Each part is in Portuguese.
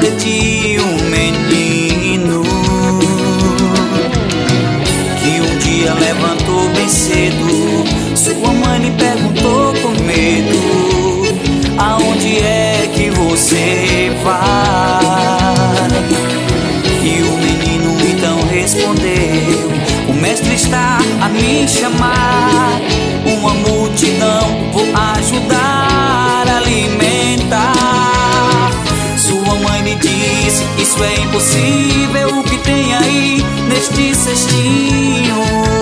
de um menino que um dia levantou bem cedo. Sua mãe lhe perguntou com medo: aonde é que você vai? E o menino então respondeu: o mestre está a me chamar, uma multidão vou ajudar a alimentar. Sua mãe lhe disse: isso é impossível, o que tem aí neste cestinho?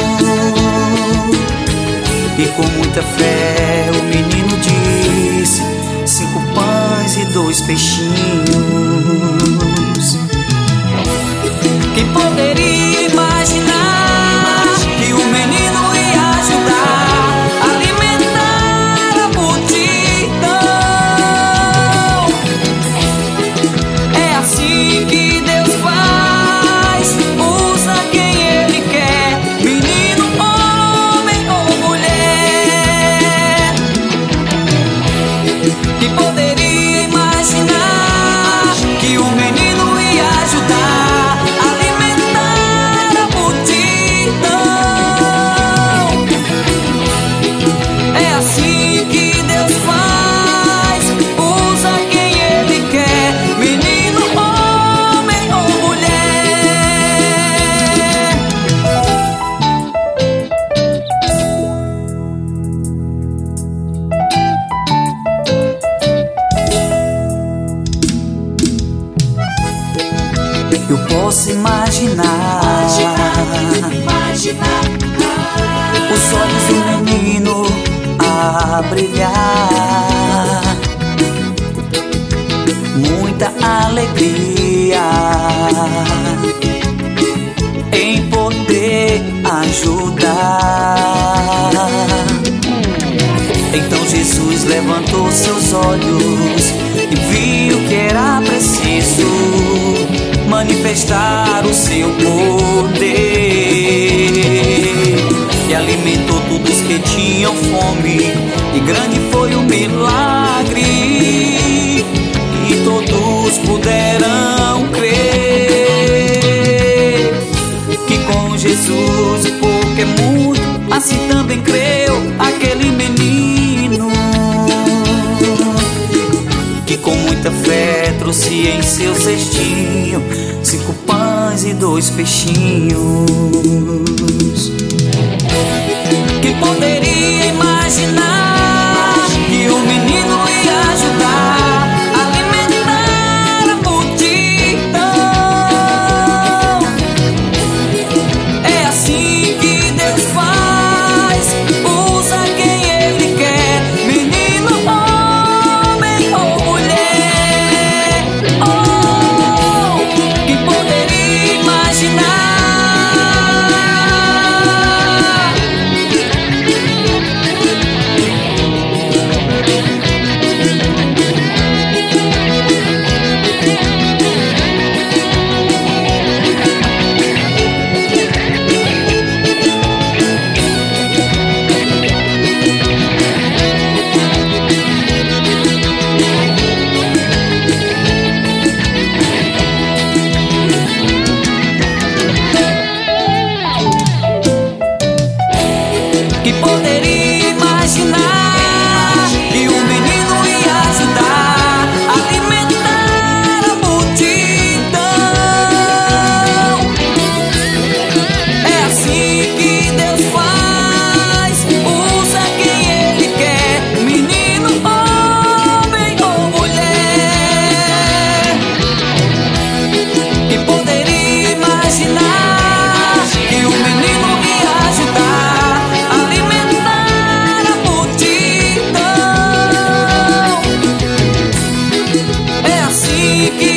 E com muita fé o menino disse: 5 pães e 2 peixinhos. Quem poderia imaginar que o menino ia ajudar a alimentar a multidão? É assim que Deus faz, usa quem Ele quer, menino, homem ou mulher. Quem poderia imaginar que o menino ia ajudar a alimentar a multidão? É assim que Deus faz, usa quem Ele quer, menino, homem ou mulher. Eu posso imaginar os olhos do menino a brilhar, muita alegria em poder ajudar. Então Jesus levantou seus olhos e viu que era preciso manifestar o seu poder, e alimentou todos que tinham fome, e grande foi o milagre, e todos puderam crer que com Jesus o pouco é muito. Assim também creu aquele menino que com muita fé trouxe em seu cestinho 5 pães e 2 peixinhos. Quem poderia imaginar que o menino ia ajudar a alimentar a multidão? É assim que Deus faz, usa quem Ele quer, menino, homem ou mulher. Oh, quem poderia imaginar? Que poderia imaginar que o menino ia ajudar a alimentar a multidão? É assim que Deus faz, usa quem Ele quer, menino, homem ou mulher. Que poderia imaginar que o menino ia ajudar a alimentar a multidão? É assim que